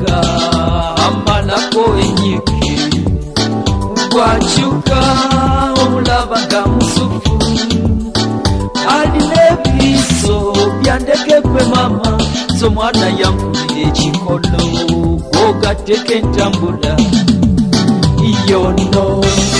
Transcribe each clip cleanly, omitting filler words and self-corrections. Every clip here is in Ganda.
bw'akyuka amalako enyike, bw'akyuka omulaba nga musufu, alina ebiso byandekekwe mama, z'omwana yankulira ekikolo, gwogatteko entambula yono.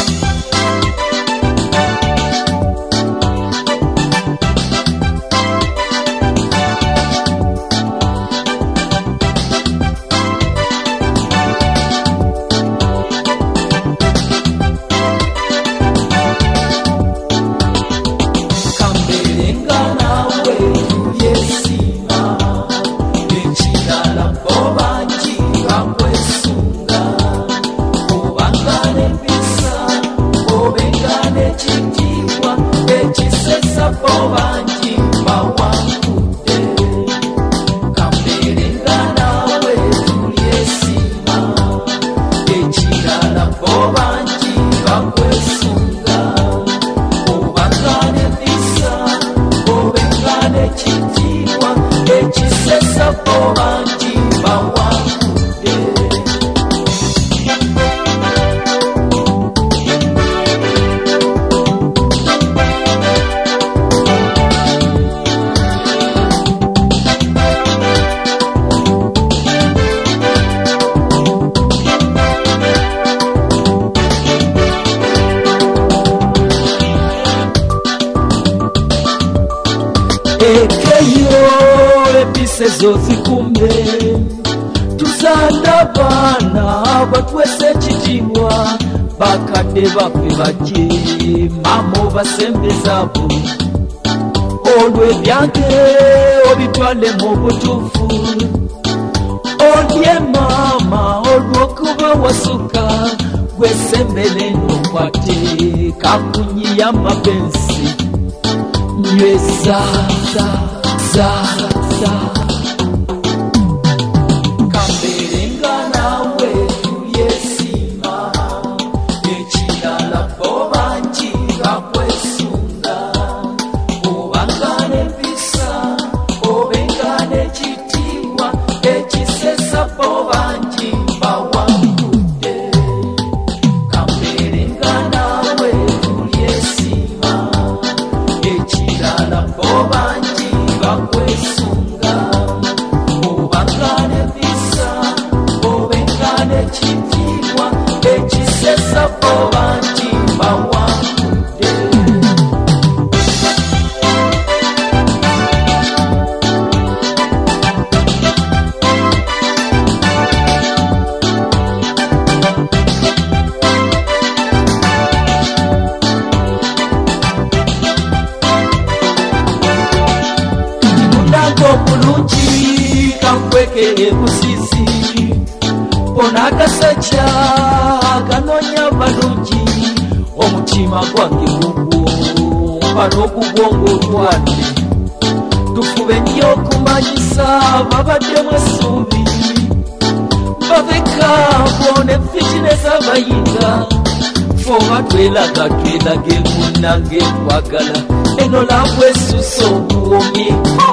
Zozikume tuzanda abaana batwese ekitiibwa, bakadde baffe bajje mama obasembezaabo, olwo ebyange obitwale mu butuufu, olye mama olw'okuba wasuka, gwesembere n'okwate kakunyi y'amapensi nyweza za ebusisi onagaseca ganonya balungi, omutima gwange gugwo mpano okugwonga otwane, tufube nnyo okumanyisa babaddemu essuubi, babeka bone fitinesi abayinga, foba twelage munnange twagala, eno lambwe esusa obuwomi.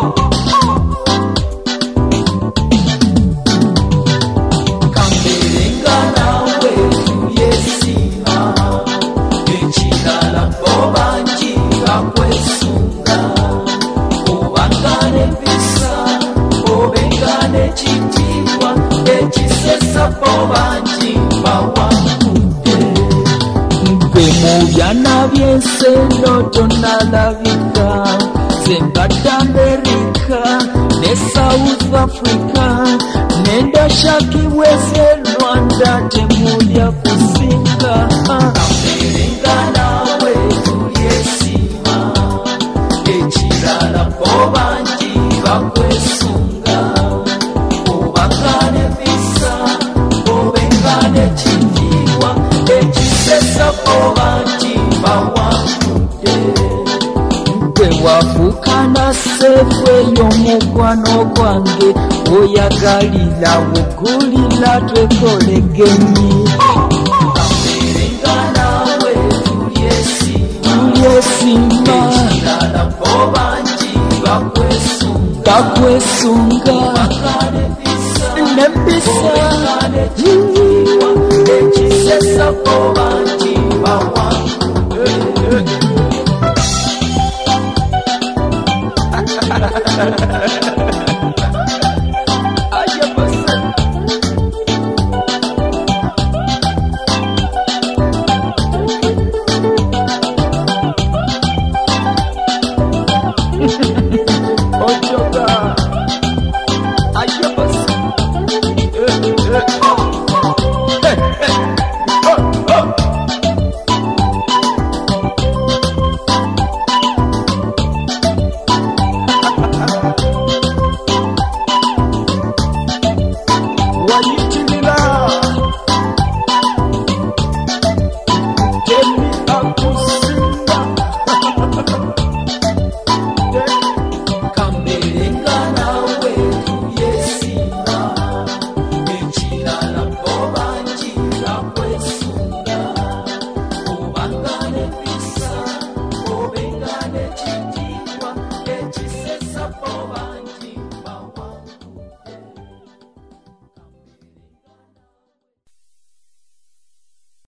Mubyana byensendo tonalabika, zembadde Amerika ne South Africa, nenda shakibwe ze Rwanda temulya kusinga, kamberenga nawe tulyesima, ekirala bo bangi bakwesunga, obakane visa obengane kitiibwa, ekisesa bo bangi bawangude, gwe wafukana sefu ey'omukwano gwange, oyagalira wugulira twekolegenyi, kamberenga nawe tulyesima, ekirala bo bangi bakwesunga, nembisa ekisesa koba nti bawa